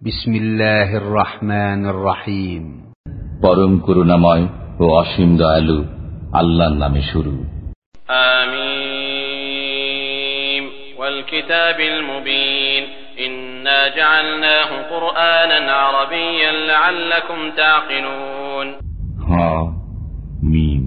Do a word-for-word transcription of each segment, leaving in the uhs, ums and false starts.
বিসমিল্লাহির রহমানির রহিম। পরম করুণাময় ও অসীম দয়ালু আল্লাহর নামে শুরু। আমিন। ওয়াল কিতাবিল মুবিন। ইন্না জাআলনাহু কুরআনান আরাবিয়্যান লাআল্লাকুম তাকিলুন। হা মিম।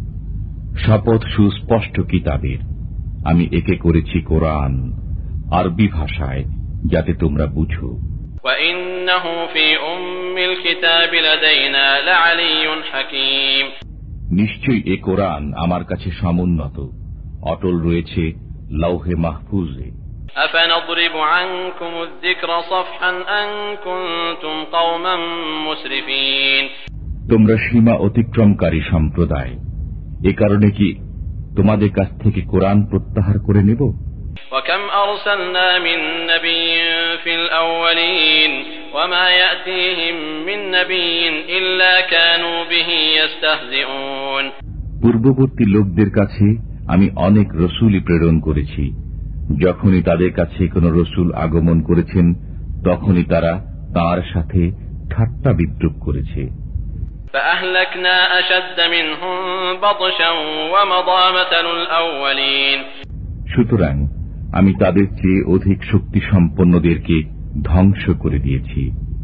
শপথ সুস্পষ্ট কিতাবের, আমি একে করেছি কোরআন আরবি ভাষায়, যাতে তোমরা বুঝো। وَإِنَّهُ فِي أُمِّ الْكِتَابِ لَدَيْنَا لَعَلِيٌّ حَكِيمٌ। নিশ্চয়ই এ কোরআন আমার কাছে সমুন্নত, অটল রয়েছে লৌহে মাহফুজে। أَفَنَضْرِبُ عَنكُمُ الذِّكْرَ صَفْحًا أَن كُنتُمْ قَوْمًا مُسْرِفِينَ। তোমরা সীমা অতিক্রমকারী সম্প্রদায়, এ কারণে কি তোমাদের কাছ থেকে কোরআন প্রত্যাহার করে নেব? وَكَمْ أَرْسَلْنَا مِن نَّبِيٍّ فِي الْأَوَّلِينَ وَمَا يَأْتِيهِم مِّن نَّبِيٍّ إِلَّا كَانُوا بِهِ يَسْتَهْزِئُونَ। পূর্ববর্তী লোকদের কাছে আমি অনেক রসূলই প্রেরণ করেছি। যখনই তাদের কাছে কোন রসূল আগমন করেছেন, তখনই তারা তার সাথে ঠাট্টা বিদ্রূপ করেছে। فَأَهْلَكْنَا أَشَدَّ مِنْهُم بَطْشًا وَمَضَىٰ مَثَلُ الْأَوَّلِينَ। সুতরাং আমি তাদের চেয়ে অধিক শক্তি সম্পন্নদেরকে ধ্বংস করে দিয়েছি।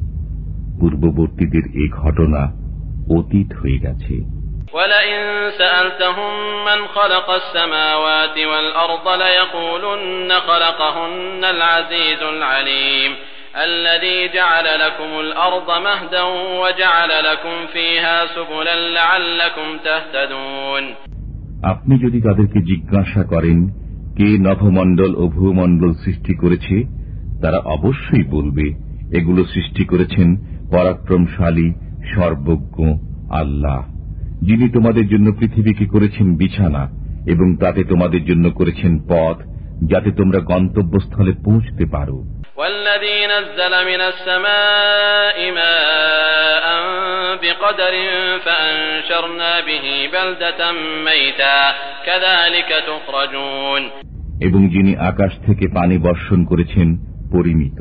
পূর্ববর্তীদের এই ঘটনা অতীত হয়ে গেছে। وَلَئِن سَأَلْتَهُم مَّنْ خَلَقَ السَّمَاوَاتِ وَالْأَرْضَ لَيَقُولُنَّ خَلَقَهُنَّ الْعَزِيزُ الْعَلِيمُ الَّذِي جَعَلَ لَكُمُ الْأَرْضَ مَهْدًا وَجَعَلَ لَكُمْ فِيهَا سُبُلًا لَّعَلَّكُمْ تَهْتَدُونَ। আপনি যদি তাদেরকে জিজ্ঞাসা করেন কে নভমণ্ডল ও ভূমণ্ডল সৃষ্টি করেছে, তারা অবশ্যই বলবে এগুলো সৃষ্টি করেছেন পরাক্রমশালী সর্বজ্ঞ আল্লাহ, যিনি তোমাদের জন্য পৃথিবীকে করেছেন বিছানা এবং তাতে তোমাদের জন্য করেছেন পথ, যাতে তোমরা গন্তব্যস্থলে পৌঁছতে পারো। والذي نزل من السماء ماء بقدر فأنشرنا به بلدة ميتا كذلك تخرجون। এবং যিনি আকাশ থেকে পানি বর্ষণ করেছেন পরিমিত,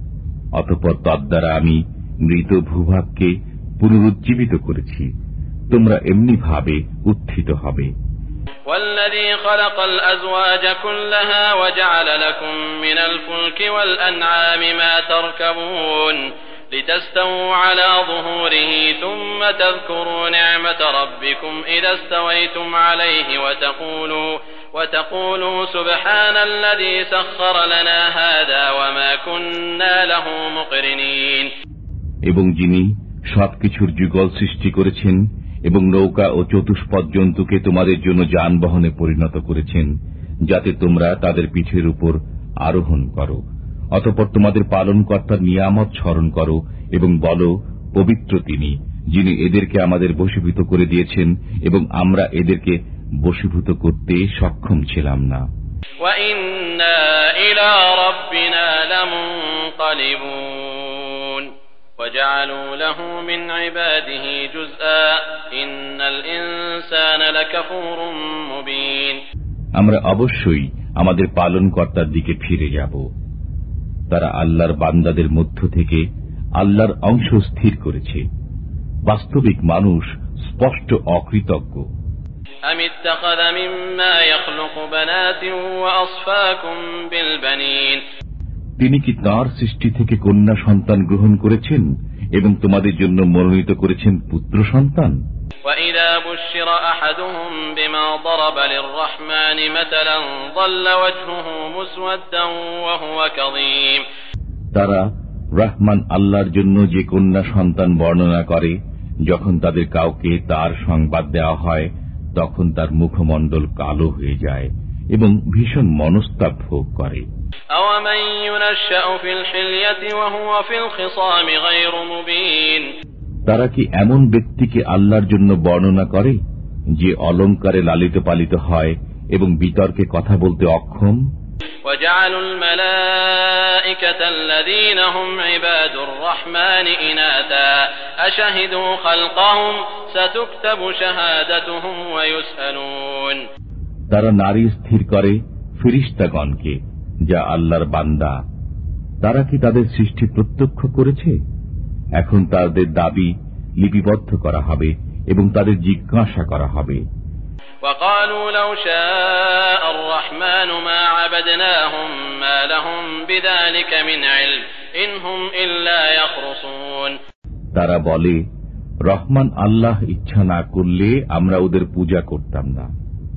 অতঃপর তদ্বারা আমি মৃত ভূভাগকে পুনরুজ্জীবিত করেছি, তোমরা এমনি ভাবে উত্থিত হবে। والذي خلق الأزواج كلها وجعل لكم من الفلك والأنعام ما تركبون لتستووا على ظهوره ثم تذكروا نعمة ربكم إذا استويتم عليه وتقولوا وتقولوا سبحان الذي سخر لنا هذا وما كنا له مقرنين। এবং যিনি সবকিছুর যুগল সৃষ্টি করেছেন এবং নৌকা ও চতুষ্পদ জন্তুকে তোমাদের জন্য যানবাহনে পরিণত করেছেন, যাতে তোমরা তাদের পিঠের উপর আরোহণ করো। অতঃপর তোমাদের পালনকর্তার নিয়ামত স্মরণ করো এবং বলো, পবিত্র তিনি, যিনি এদেরকে আমাদের বশীভূত করে দিয়েছেন এবং আমরা এদেরকে বশীভূত করতে সক্ষম ছিলাম না। وَإِنَّا إِلَى رَبِّنَا لَمُنقَلِبُونَ وَجَعَلُوا لَهُ مِنْ عِبَادِهِ جُزْءًا إِنَّ الْإِنسَانَ لَكَفُورٌ مُبِينٌ। আমরা অবশ্যই আমাদের পালনকর্তার দিকে ফিরে যাব। তারা আল্লাহর বান্দাদের মধ্য থেকে আল্লাহর অংশ স্থির করেছে। বাস্তবিক মানুষ স্পষ্ট অকৃতজ্ঞ। أَمِ اتَّخَذَ مِمَّا يَخْلُقُ بَنَاتٍ وَأَصْفَاكُمْ بِالْبَنِينَ। তিনি কি তাঁর সৃষ্টি থেকে কন্যা সন্তান গ্রহণ করেছেন এবং তোমাদের জন্য মনোনীত করেছেন পুত্র সন্তান? وَإِذَا بُشِّرَ أَحَدُهُم بِمَا ضَرَبَ لِلرَّحْمَنِ مَثَلًا ظَلَّ وَجْهُهُ مُسْوَدًّا وَهُوَ كَظِيمٌ। তারা রহমান আল্লাহর জন্য যে কন্যা সন্তান বর্ণনা করে, যখন তাদের কাউকে তার সংবাদ দেওয়া হয়, তখন তার মুখমণ্ডল কালো হয়ে যায় এবং ভীষণ মনস্তাপ ভোগ করে। أَوَمَن يُنَشَّأُ فِي الْحِلْيَةِ وَهُوَ فِي الْخِصَامِ غَيْرُ مُبِينٍ। তারা কি এমন ব্যক্তিকে আল্লাহর জন্য বর্ণনা করে, যে অলংকারে লালিত পালিত হয় এবং বিতর্কে কথা বলতে অক্ষম? وَجَعَلُوا الْمَلَائِكَةَ الَّذِينَ هُمْ عِبَادُ الرَّحْمَنِ إِنَاثًا أَشَهِدُوا خَلْقَهُمْ سَتُكْتَبُ شَهَادَتُهُمْ وَيُسْأَلُونَ। তারা নারী স্থির করে ফেরেশতাগণকে, যা আল্লাহর বান্দা, তারা কি তাদের সৃষ্টি প্রত্যক্ষ করেছে? এখন তাদের দাবি লিপিবদ্ধ করা হবে এবং তাদের জিজ্ঞাসা করা হবে। وقالوا لو شاء الرحمن ما عبدناهم ما لهم بذلك من علم إن هم إلا يخرصون। তারা বলে, রহমান আল্লাহ ইচ্ছা না করলে আমরা ওদের পূজা করতাম না।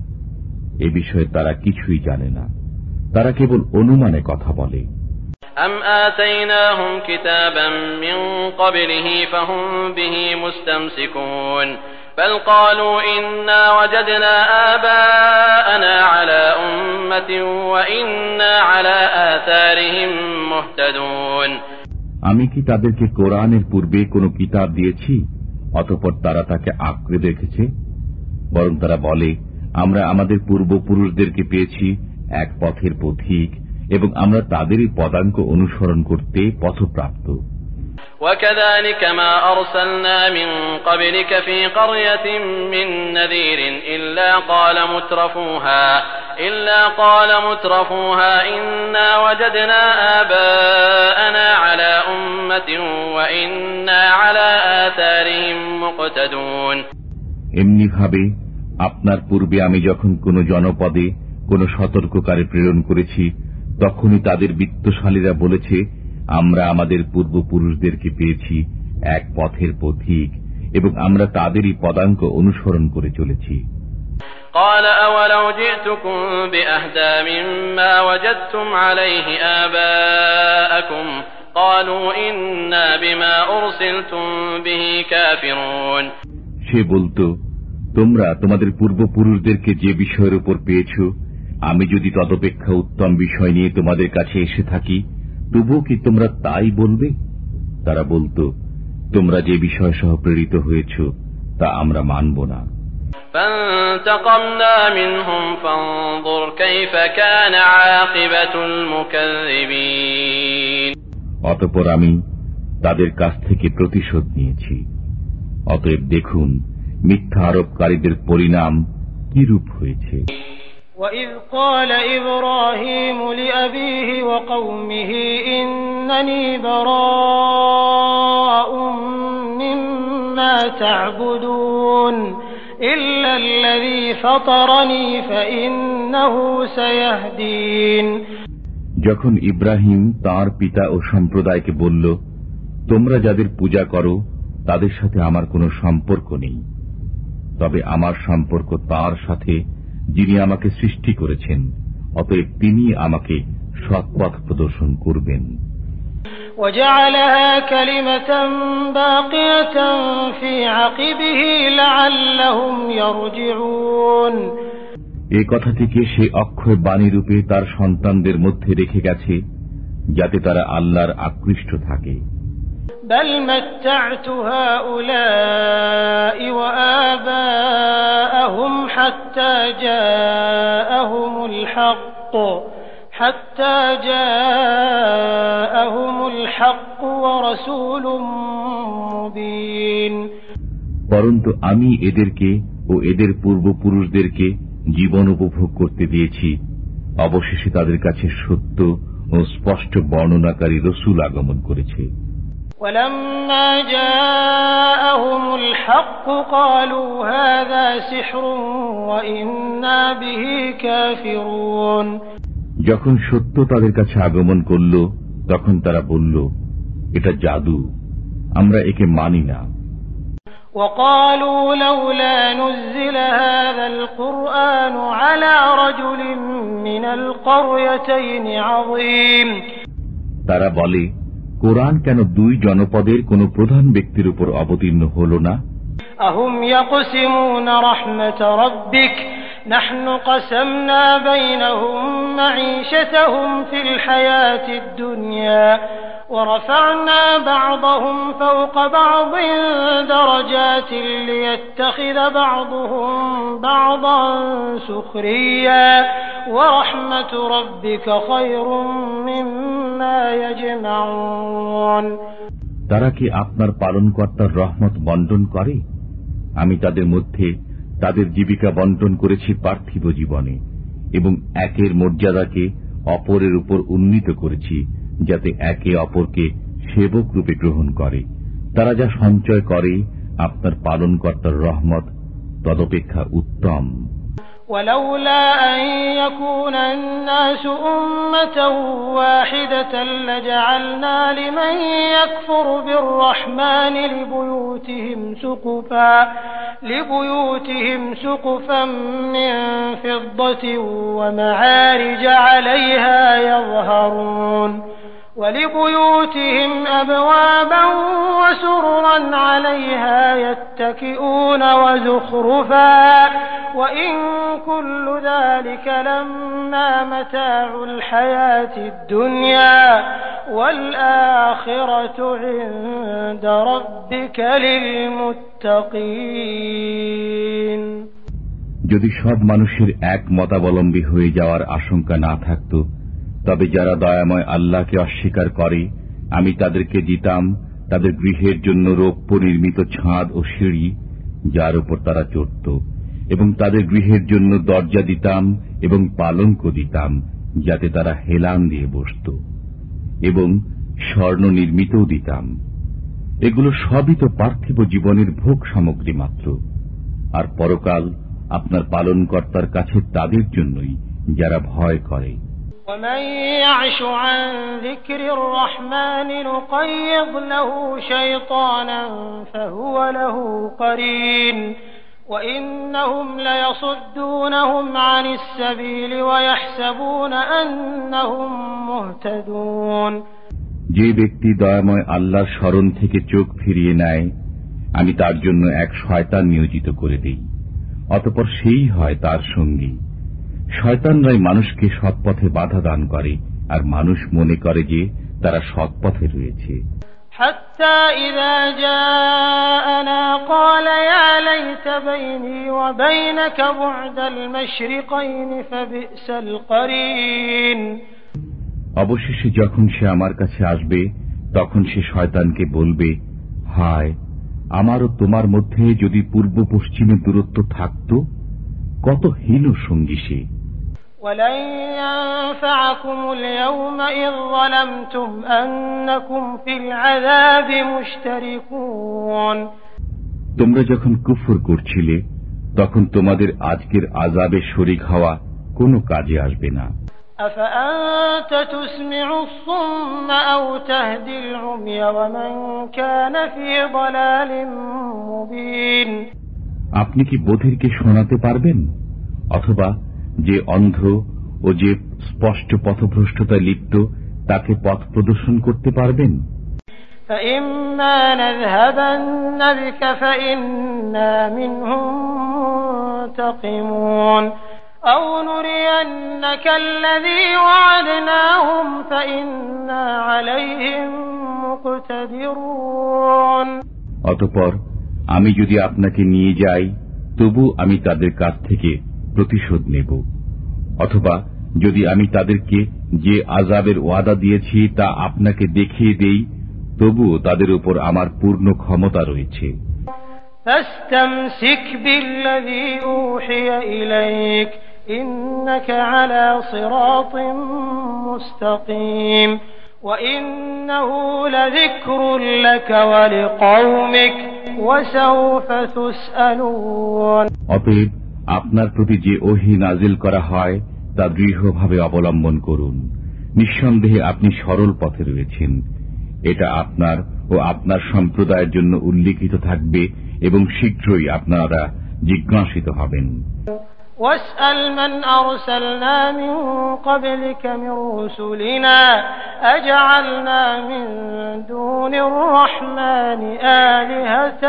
এ বিষয়ে তারা কিছুই জানে না, তারা কেবল অনুমানে কথা বলে। أم آتيناهم كتابا من قبله فهم به مستمسكون بل قالوا إنا وجدنا آباءنا على أمة وإنا على آثارهم مهتدون। আমি কি তাদেরকে কোরআনের পূর্বে কোনো কিতাব দিয়েছি অতঃপর তারা তাকে আঁকড়ে রেখেছে? বরং তারা বলে, আমরা আমাদের পূর্বপুরুষদেরকে পেয়েছি এক পথের পথিক এবং আমরা তাদেরই পদাঙ্ক অনুসরণ করতে পথপ্রাপ্ত। وكذلك ما أرسلنا من قبلك في قرية من نذير إلا قال مترفوها إلا قال مترفوها إنا وجدنا آباءنا على أمة وإنا على آثارهم مقتدون। এমনি ভাবে আপনার পূর্বে আমি যখন কোন জনপদে কোন সতর্ককারী প্রেরণ করেছি তখনই তাদের বিত্তশালীরা বলেছে, আমরা আমাদের পূর্বপুরুষদেরকে পেয়েছি এক পথের পথিক এবং আমরা তাদেরই পদাঙ্ক অনুসরণ করে চলেছি। قال أولو جئتكم بأهدى مما وجدتم عليه آباءكم قالوا إنا بما أرسلتم به كافرون। সে বলতো, তোমরা তোমাদের পূর্বপুরুষদেরকে যে বিষয়ের উপর পেয়েছ, আমি যদি তদপেক্ষা উত্তম বিষয় নিয়ে তোমাদের কাছে এসে থাকি তবুও কি তোমরা তাই বলবে? তারা বলতো, তোমরা যে বিষয় সহ প্রেরিত হয়েছ তা আমরা মানব না। فانتقمنا منهم فانظر كيف كان عاقبة المكذبين। অতঃপর আমি তাদের কাছ থেকে প্রতিশোধ নিয়েছি, অতএব দেখুন মিথ্যা আরোপকারীদের পরিণাম কি রূপ হয়েছে। وَإِذْ قَالَ إِبْرَاهِيمُ لِأَبِيهِ وَقَوْمِهِ إِنَّنِي بَرَاءٌ مِّمَّا تَعْبُدُونَ إِلَّا الَّذِي فَطَرَنِي فَإِنَّهُ سَيَهْدِينِ। যখন ইব্রাহিম তার পিতা ও সম্প্রদায়কে বলল, তোমরা যাদের পূজা করো তাদের সাথে আমার কোনো সম্পর্ক নেই, তবে আমার সম্পর্ক তার সাথে যিনি আমাকে সৃষ্টি করেছেন, অতএব তিনি আমাকে সৎপথ প্রদর্শন করবেন। وَجَعَلَهَا كَلِمَةً بَاقِيَةً فِي عَقِبِهِ لَعَلَّهُمْ يَرْجِعُونَ। এই কথাটিকে সে অক্ষয় বাণী রূপে তার সন্তানদের মধ্যে রেখে গেছে যাতে তারা আল্লাহর আকৃষ্ট থাকে। بل متعت هؤلاء وآباءهم حتى جاءهم الحق حتى جاءهم الحق ورسول مبين। পরন্তু আমি এদেরকে ও এদের পূর্বপুরুষদেরকে জীবন উপভোগ করতে দিয়েছি, অবশেষে তাদের কাছে সত্য ও স্পষ্ট বর্ণনাকারী রসূল আগমন করেছে। ولما جاءهم الحق قالوا هذا سحر وإنا به كافرون। যখন সত্য তাদের কাছে আগমন করল তখন তারা বলল, এটা জাদু, আমরা একে মানি না। وقالوا لولا نزل هذا القرآن على رجل من القريتين عظيم। তারা বলে, কোরআন কেন দুই জনপদের কোন প্রধান ব্যক্তির উপর অবতীর্ণ হল না? أهم يقسمون رحمة ربك نحن قسمنا بينهم معيشتهم في الحياة الدنيا ورفعنا بعضهم فوق بعض درجات ليتخذ بعضهم بعضا سخريا ورحمة ربك خير مما يجمعون। তারা কি আপনার পালনকর্তার রহমত বন্টন করে? আমি তাদের মধ্যে তাদের জীবিকা বন্টন করেছি পার্থিব জীবনে এবং একের মর্যাদাকে অপরের উপর উন্নীত করেছি যাতে একে অপরকে সেবক রূপে গ্রহণ করে। তারা যা সঞ্চয় করে আপনার পালনকর্তার রহমত তদপেক্ষা উত্তম। ولولا أن يكون الناس أمة واحدة لجعلنا لمن يكفر بالرحمن لبيوتهم سقفا لبيوتهم سقفا من فضة ومعارج عليها يظهرون ولبيوتهم أبوابا وسررا عليها يتكئون وزخرفا وإن كل ذلك لما متاع الحياة الدنيا والآخرة عند ربك للمتقين। যদি সব মানুষের এক মতাবলম্বী হয়ে যাওয়ার আশঙ্কা না থাকত, তবে যারা দয়াময় আল্লাহকে অস্বীকার করে আমি তাদেরকে দিতাম তাদের গৃহের জন্য রৌপ্য নির্মিত ছাদ ও সিঁড়ি যার উপর তারা চড়ত, এবং তাদের গৃহের জন্য দরজা দিতাম এবং পালঙ্ক দিতাম যাতে তারা হেলান দিয়ে বসত, এবং স্বর্ণ নির্মিতও দিতাম। এগুলো সবই তো পার্থিব জীবনের ভোগ সামগ্রী মাত্র, আর পরকাল আপনার পালনকর্তার কাছে তাদের জন্যই যারা ভয় করে। ومن يعش عن ذكر الرحمن نقيض له شيطانا فهو له قرين وإنهم ليصدونهم عن السبيل ويحسبون أنهم مهتدون। যে ব্যক্তি দয়াময় আল্লাহর স্মরণ থেকে চোখ ফিরিয়ে নেয় আমি তার জন্য এক শয়তান নিয়োজিত করে দেই, অতঃপর সেই হয় তার সঙ্গী। শয়তানরাই মানুষকে সৎপথে বাধা দান করে, আর মানুষ মনে করে যে তারা সৎপথে রয়েছে। حتى إذا جاءنا قال يا ليت بيني وبينك بعد المشرقين فبئس القرين। অবশেষে যখন সে আমার কাছে আসবে তখন সে শয়তানকে বলবে, হায়, আমারও তোমার মধ্যে যদি পূর্ব পশ্চিমের দূরত্ব থাকত, কত হীন সঙ্গী সে। ولن ينفعكم اليوم إذ ظلمتم أنكم في العذاب مشتركون। তোমরা যখন কুফর করছিলে তখন তোমাদের আজকের আযাবে শরীক হওয়া কোনো কাজে আসবে না। أفأنت تسمع الصم أو تهدي العمي ومن كان في ضلال مبين। আপনি কি বধিরকে শোনাতে পারবেন, অথবা যে অন্ধ ও যে স্পষ্ট পথভ্রষ্টতায় লিপ্ত তাকে পথ প্রদর্শন করতে পারবেন? فإما نذهبن بك فإنا منهم منتقمون أو نرينك الذي وعدناهم فإنا عليهم مقتدرون। অতঃপর আমি যদি আপনাকে নিয়ে যাই তবু আমি তাদের কাছ থেকে প্রতিশোধ নেব, অথবা যদি আমি তাদেরকে যে আযাবের ওয়াদা দিয়েছি তা আপনাকে দেখিয়ে দেই তবু তাদের উপর আমার পূর্ণ ক্ষমতা রয়েছে। فاستمسك بالذي أوحي إليك إنك على صراط مستقيم وإنه لذكر لك ولقومك وسوف تسألون। অতএব আপনার প্রতি যে ওহী নাজিল করা হয় তা দৃঢ়ভাবে অবলম্বন করুন, নিঃসন্দেহে আপনি সরল পথে রয়েছেন। এটা আপনার ও আপনার সম্প্রদায়ের জন্য উল্লিখিত থাকবে এবং শীঘ্রই আপনারা জিজ্ঞাসিত হবেন। واسأل من أرسلنا من قبلك من رسلنا أجعلنا من دون الرحمن آلهة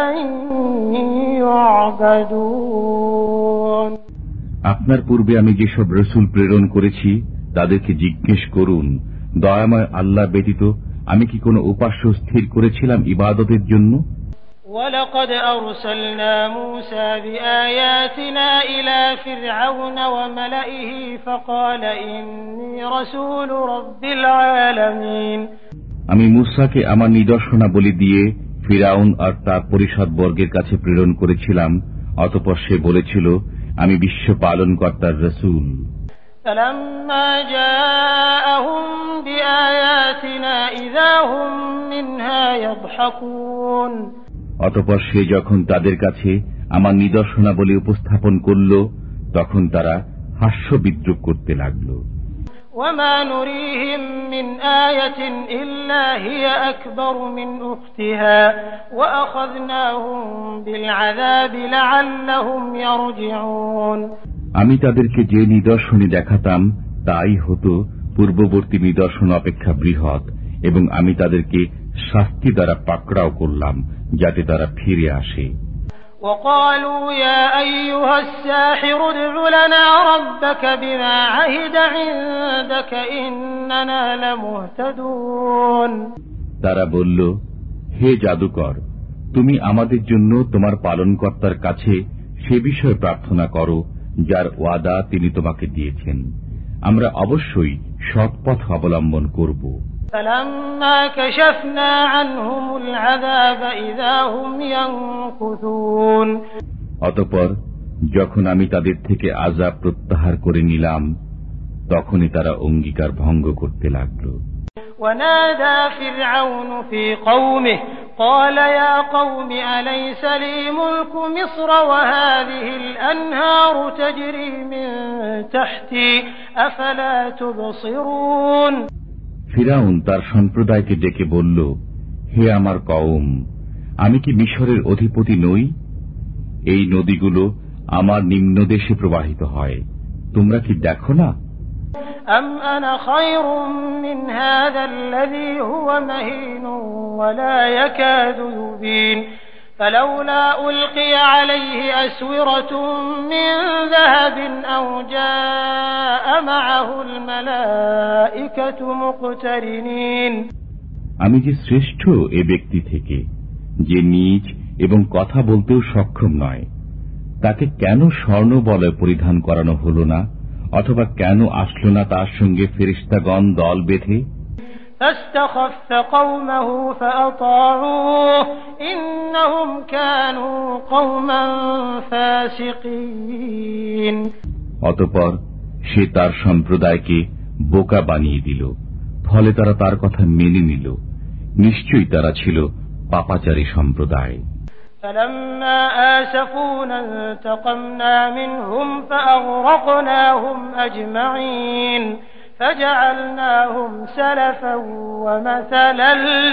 يعبدون। আপনার পূর্বে আমি যেসব রসুল প্রেরণ করেছি তাদেরকে জিজ্ঞেস করুন, দয়াময় আল্লাহ ব্যতীত আমি কি কোনো উপাস্য স্থির করেছিলাম ইবাদতের জন্য? ولقد أرسلنا موسى بآياتنا إلى فرعون وملئه فقال إني رسول رب العالمين। আমি মূসাকে আমার নিদর্শনাবলী দিয়ে ফিরাউন আর তার পরিষদ বর্গের কাছে প্রেরণ করেছিলাম, অতঃপর সে বলেছিল আমি বিশ্ব পালনকর্তার রসুল। فلما جاءهم بآياتنا إذا هم منها يضحكون অতঃপর সে যখন তাদের কাছে আমার নিদর্শনাবলী উপস্থাপন করল তখন তারা হাস্য বিদ্রূপ করতে লাগল। وما نريهم من آية إلا هي أكبر من أختها وأخذناهم بالعذاب لعلهم يرجعون আমি তাদেরকে যে নিদর্শনই দেখাতাম তাই হতো পূর্ববর্তী নিদর্শন অপেক্ষা বৃহৎ, এবং আমি তাদেরকে শাস্তি দ্বারা পাকড়াও করলাম যাতে তারা ফিরে আসে। وقالوا يا أيها الساحر ادع لنا ربك بما عهد عندك إننا لمهتدون তারা বলল, হে জাদুকর, তুমি আমাদের জন্য তোমার পালনকর্তার কাছে সে বিষয়ে প্রার্থনা করো যার ওয়াদা তিনি তোমাকে দিয়েছেন, আমরা অবশ্যই সৎ পথ অবলম্বন করব। فلما كشفنا عنهم العذاب إذا هم ينكثون অতঃপর যখন আমি তাদের থেকে আযাব প্রত্যাহার করে নিলাম তখনই তারা অঙ্গীকার ভঙ্গ করতে লাগল। ونادى فرعون في قومه قال يا قوم أليس لي ملك مصر وهذه الأنهار تجري من تحتي أفلا تبصرون ফিরাউন তার সম্প্রদায়কে ডেকে বলল, হে আমার কওম, আমি কি মিশরের অধিপতি নই? এই নদীগুলো আমার নিম্নদেশে প্রবাহিত হয়, তোমরা কি দেখো না? أم أنا خير من هذا الذي هو مهين ولا يكاد يبين فلولا ألقي عليه أسورة من ذهب أو جاء معه الملائكة مقترنين আমি যে শ্রেষ্ঠ এ ব্যক্তি থেকে, যে নীচ এবং কথা বলতেও সক্ষম নয়, তাকে কেন স্বর্ণ বলয় পরিধান করানো হল না, অথবা কেন আসলো না তার সঙ্গে ফেরেশতাগণ দল বেঁধে? فاستخف قومه فأطاعوه إنهم كانوا قوما فاسقين অতঃপর সে তার সম্প্রদায়কে বোকা বানিয়ে দিল, ফলে তারা তার কথা মেনে নিল। নিশ্চয়ই তারা ছিল পাপাচারী সম্প্রদায়। فلما آسفونا انتقمنا منهم فأغرقناهم أجمعين فجعلناهم سلفا ومثلا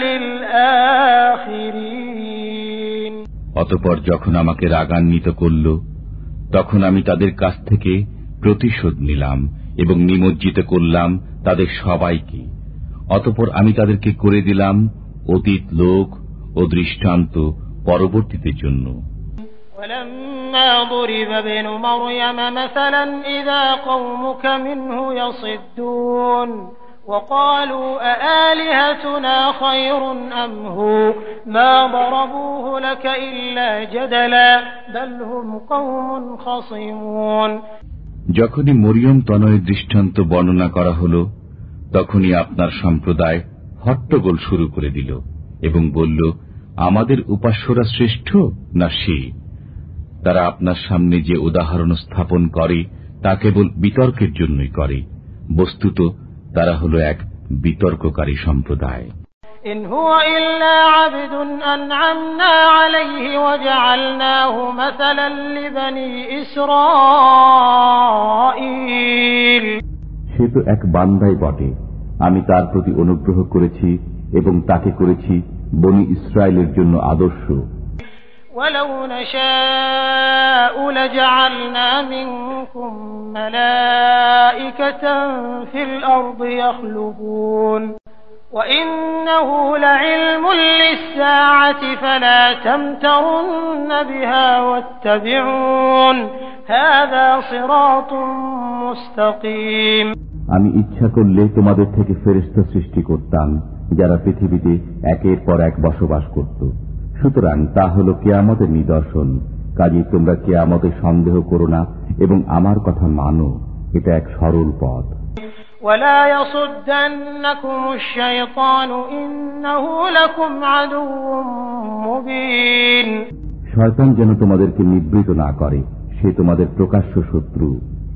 للآخرين অতঃপর যখন আমাকে রাগান্বিত করল তখন আমি তাদের কাছ থেকে প্রতিশোধ নিলাম এবং নিমজ্জিত করলাম তাদের সবাইকে। অতঃপর আমি তাদেরকে করে দিলাম অতীত লোক ও দৃষ্টান্ত পরবর্তীদের জন্য। ولما ضرب ابن مريم مثلا إذا قومك منه يصدون وقالوا أآلهتنا خير أم هو ما ضربوه لك إلا جدلا بل هم قوم خصمون যখনই মরিয়ম তনয়ের দৃষ্টান্ত বর্ণনা করা হল তখনই আপনার সম্প্রদায় হট্টগোল শুরু করে দিল এবং বলল, আমাদের উপাস্যরা শ্রেষ্ঠ না সে? তারা আপনার সামনে যে উদাহরণ স্থাপন করে তা কেবল বিতর্কের জন্যই করে, বস্তুত তারা হল এক বিতর্ককারী সম্প্রদায়। ইন হুয়া ইল্লা আবদুন আন'আমনা আলাইহি ওয়া জাআলনাহু মাসালান লিবানি ইসরাঈল। সে তো এক বান্দাই বটে, আমি তার প্রতি অনুগ্রহ করেছি এবং তাকে করেছি বনি ইসরায়েলের জন্য আদর্শ। ওয়ালাউ নাশাউ লাজআলনা মিনকুম মালাইকাতান ফিল আরদি ইয়াখলুকুন ওয়া ইন্নাহু লাইলমুন লিস-সাআতি ফালা তামতারুন্না বিহা ওয়াত্তাবিউন হাযা সিরাতুম মুস্তাকিম। আমি ইচ্ছা করলে তোমাদের থেকে ফেরেশতা সৃষ্টি করতাম যারা পৃথিবীতে একের পর এক বসবাস করত। সুতরাং তা হল কিয়ামতের নিদর্শন, কাজেই তোমরা কিয়ামতে সন্দেহ করো না এবং আমার কথা মানো, এটা এক সরল পথ। ওয়ালা ইয়াসুদ্দান্নাকুমুশ শাইতানু ইন্নাহু লাকুম আদুউম মুবিন। শয়তান যেন তোমাদেরকে নিবৃত না করে, সে তোমাদের প্রকাশ্য শত্রু।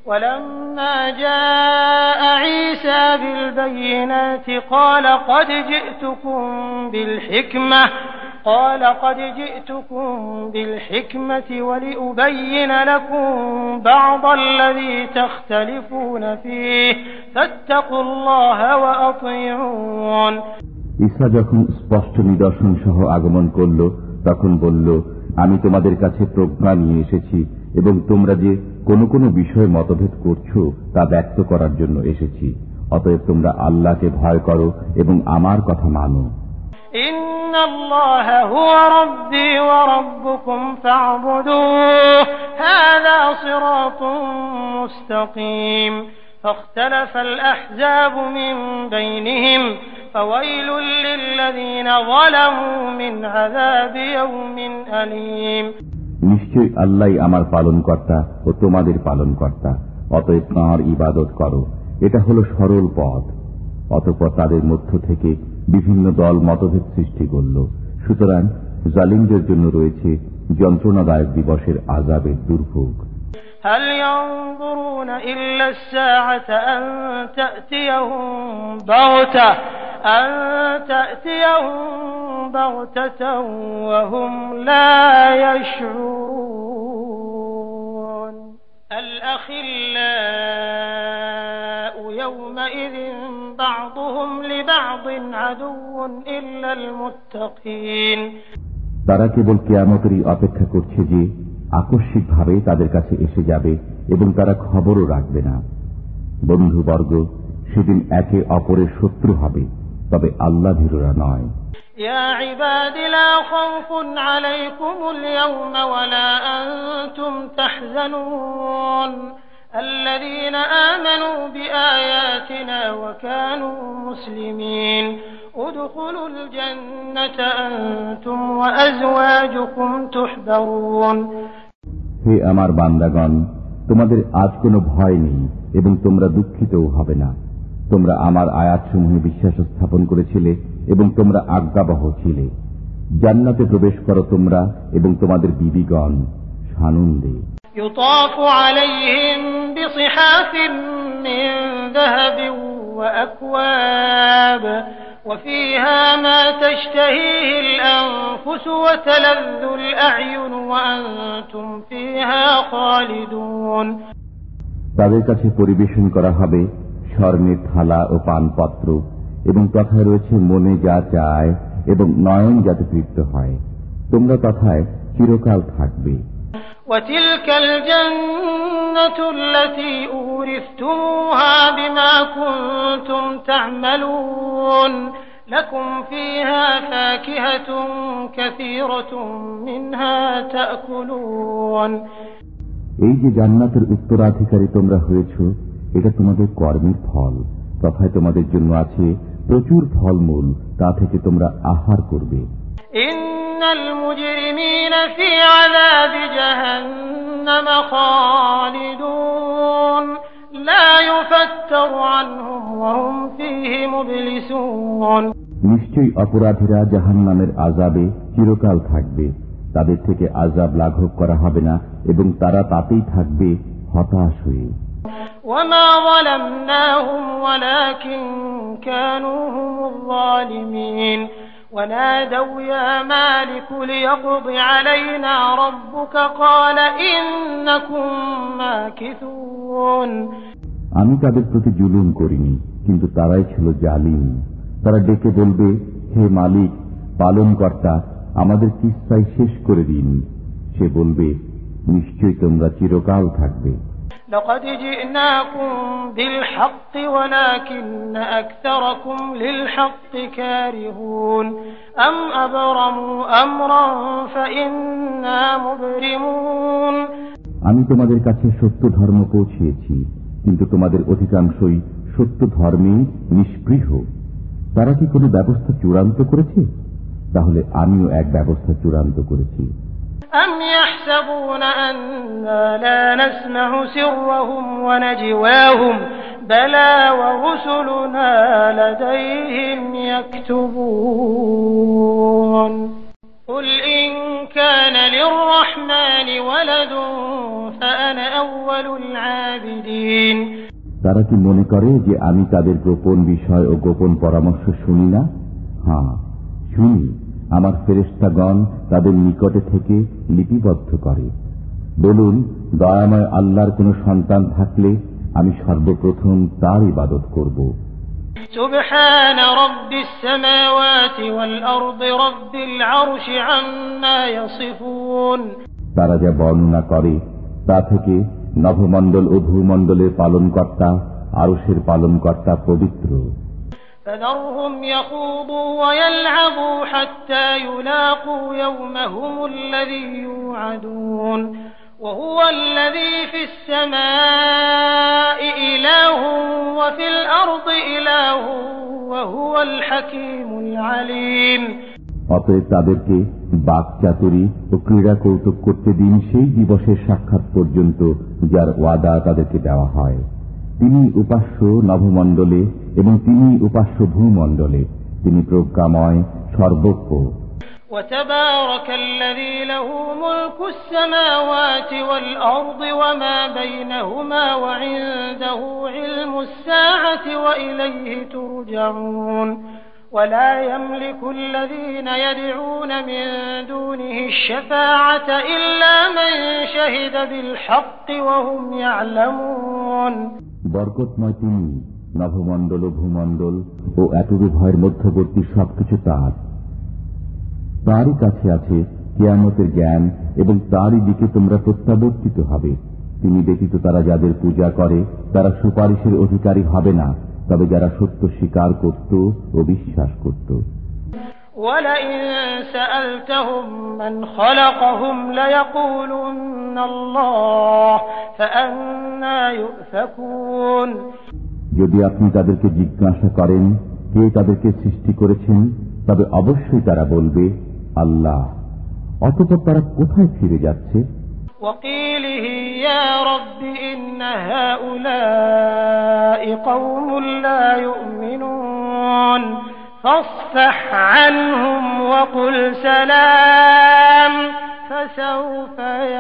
ولما جاء عيسى بالبينات قال قد جئتكم بالحكمة قال قد جئتكم بالحكمة ولأبين لكم بعض الذي تختلفون فيه فاتقوا الله وأطيعون। ঈসা যখন স্পষ্ট নিদর্শন সহ আগমন করল তখন বলল, আমি তোমাদের কাছে প্রজ্ঞা নিয়ে এসেছি এবং তোমরা যে কোন কোন বিষয়ে মতভেদ করছো তা ব্যক্ত করার জন্য এসেছি। অতএব তোমরা আল্লাহকে ভয় করো এবং আমার কথা মানো। ইন্নাল্লাহা হুয়া রাব্বী ওয়া রাব্বুকুম ফা'বুদুহু হাযা সিরাতুম মুস্তাকিম فاختلف الأحزاب من بينهم فويل للذين ظلموا من عذاب يوم أليم। নিশ্চয়ই আল্লাহই আমার পালনকর্তা ও তোমাদের পালনকর্তা, অতএব তাঁর ইবাদত করো, এটা হলো সরল পথ। অতঃপর তাদের মধ্য থেকে বিভিন্ন দল মতভেদ সৃষ্টি করল, সুতরাং জালিমদের জন্য রয়েছে যন্ত্রণাদায়ক দিবসের আযাবের দুর্ভোগ। هل ينظرون إلا الساعة أن تأتيهم بغتة أن تأتيهم بغتة وهم لا يشعرون الأخلاء يومئذ بعضهم لبعض عدو إلا المتقين। তারা কেবল কিয়ামতেরই অপেক্ষা করছে যে আকস্মিকভাবে তাদের কাছে এসে যাবে এবং তারা খবরও রাখবে না। বন্ধুবর্গ সেদিন একে অপরের শত্রু হবে, তবে আল্লাহ ভীরুরা নয়। ইয়া ইবাদি লা খাউফুন আলাইকুমুল ইয়াওমা ওয়ালা আনতুম তাহজানুন আল্লাযীনা আমানু বিআয়াতিনা ওয়া কানু মুসলিমিন উদখুলুল জান্নাতা আনতুম ওয়া আযওয়াজুকুম তুহবারুন। হে আমার বান্দাগণ, তোমাদের আজ কোনো ভয় নেই এবং তোমরা দুঃখিতও হবে না। তোমরা আমার আয়াতসমূহে বিশ্বাস স্থাপন করেছিলে এবং তোমরা আজ্ঞাবহ ছিলে। জান্নাতে প্রবেশ করো তোমরা এবং তোমাদের বিবিগণ সানন্দে। ইউতাফু আলাইহিম বিসিহাফিন মিন যাহাবিন ওয়া আকওয়াব وفيها ما تشتهيه الأنفس وتلذ الأعين وأنتم فيها خالدون। তাদের কাছে পরিবেশন করা হবে স্বর্ণের থালা ও পানপত্র এবং তথায় রয়েছে মনে যা চায় এবং নয়ন যাতে তৃপ্ত হয়, তোমরা তথায় চিরকাল থাকবে। وتلك الجنة التي أورثتموها بما كنتم تعملون لكم فيها فاكهة كثيرة منها تأكلون। এই যে জান্নাতের উত্তরাধিকারী তোমরা হয়েছ, এটা তোমাদের কর্মের ফল, তথায় তোমাদের জন্য আছে প্রচুর ফলমূল, তা থেকে তোমরা আহার করবে। ইন্নাল মুজরিমিনা ফি আযাবি জাহান্নাম খালিদুন লা ইউফাত্তারু আনহুম ওয়া হুম ফীহি মুবলিসুন। নিশ্চয়ই অপরাধীরা জাহান্নামের আযাবে চিরকাল থাকবে, তাদের থেকে আযাব লাঘব করা হবে না এবং তারা তাতেই থাকবে হতাশ হয়ে। وما ظلمناهم ولكن كانوا هم الظالمين ونادوا يا مالك ليقض علينا ربك قال إنكم ماكثون। আমি তাদের প্রতি জুলুম করিনি, কিন্তু তারাই ছিল জালিম। তারা ডেকে বলবে, হে মালিক, পালনকর্তা, আমাদের কিস্সাই শেষ করে দিন। সে বলবে, নিশ্চয়ই তোমরা চিরকাল থাকবে। لقد جئناكم بالحق ولكن أكثركم للحق كارهون أم أبرموا أمرا فإنا مبرمون। আমি তোমাদের কাছে সত্য ধর্ম পৌঁছিয়েছি, কিন্তু তোমাদের অধিকাংশই সত্য ধর্মে নিষ্পৃহ। তারা কি কোনো ব্যবস্থা চূড়ান্ত করেছে? তাহলে আমিও এক ব্যবস্থা চূড়ান্ত করেছি। أم يحسبون أننا لا نسمع سرهم ونجواهم بلى ورسلنا لديهم يكتبون قل إن كان للرحمن ولد فأنا أول العابدين তারা কি মনে করে যে আমি তাদের গোপন বিষয় ও গোপন পরামর্শ শুনি না? হ্যাঁ, শুনি। আমার ফেরেশতাগণ তাদের নিকটে থেকে লিপিবদ্ধ করে। বলুন, দয়াময় আল্লাহর কোন সন্তান থাকলে আমি সর্বপ্রথম তার ইবাদত করব। সুবহান রাব্বিস সামাওয়াতি ওয়াল আরদি রাব্বিল আরশি আম্মা ইয়াসিফুন তারা যা বর্ণনা করে তা থেকে নভমণ্ডল ও ভূমণ্ডলের পালনকর্তা আরশের পালনকর্তা পবিত্র। فذرهم يخوضوا ويلعبوا حتى يلاقوا يومهم الذي يوعدون وهو الذي في السماء إله وفي الأرض إله وهو الحكيم العليم অতএব তাদেরকে বাকচাতুরী ও ক্রীড়া কৌতুক করতে দিন সেই দিবসের সাক্ষাৎ পর্যন্ত যার ওয়াদা তাদেরকে দেওয়া হয়। তিনি উপাস্য নভমণ্ডলে এবং তিনি উপাস্য ভূমণ্ডলে। তিনি প্রজ্ঞাময়, সর্বজ্ঞ। وتبارك الذي له ملك السماوات والأرض وما بينهما وعنده علم الساعة وإليه ترجعون ولا يملك الذين يدعون من دونه الشفاعة إلا من شهد بالحق وهم يعلمون বরকতময় তিনি, নভমণ্ডল ও ভূমণ্ডল ও এতদুভয়ের মধ্যবর্তী সবকিছু তার। তারই কাছে আছে কিয়ামতের জ্ঞান এবং তারই দিকে তোমরা প্রত্যাবর্তিত হবে। তিনি ব্যতীত তারা যাদের পূজা করে তারা সুপারিশের অধিকারী হবে না, তবে যারা সত্য স্বীকার করত ও বিশ্বাস করত। وَلَئِن سَأَلْتَهُم مَّنْ خَلَقَهُمْ لَيَقُولُنَّ اللَّهُ فَأَنَّىٰ يُؤْفَكُونَ যদি আপনি তাদেরকে জিজ্ঞাসা করেন কে তাদেরকে সৃষ্টি করেছেন, তবে অবশ্যই তারা বলবে আল্লাহ। অতঃপর তারা কোথায় ফিরে যাচ্ছে? وَقِيلِهِ يَا رَبِّ إِنَّ هَٰؤُلَاءِ قَوْمٌ لَّا يُؤْمِنُونَ فاصفح عنهم وقل سلام فسوف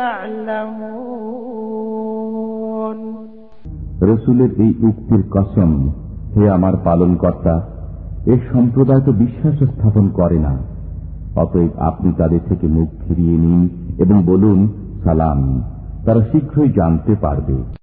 يعلمون রসুলের এই উক্তির কসম, হে আমার পালনকর্তা, এই সম্প্রদায় তো বিশ্বাস স্থাপন করে না। অতএব আপনি তাদের থেকে মুখ ফিরিয়ে নিন এবং বলুন সালাম, তারা শীঘ্রই জানতে পারবে।